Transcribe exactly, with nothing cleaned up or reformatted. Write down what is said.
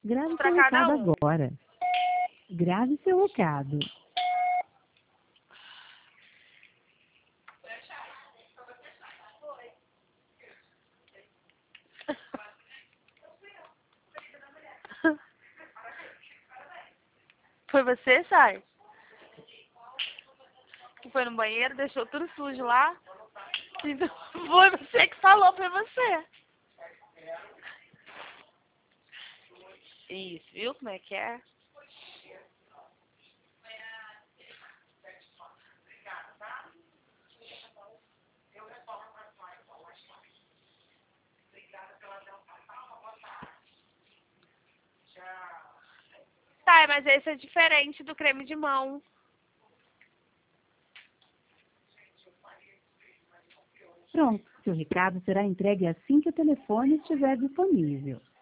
Grave Pra seu cada recado um. agora. Grave seu recado. Foi você, Chay? Que foi no banheiro, deixou tudo sujo lá? Então, foi você que falou, foi você. Isso, viu como é que é? Tá, mas esse é diferente do creme de mão. Pronto, seu recado será entregue assim que o telefone estiver disponível.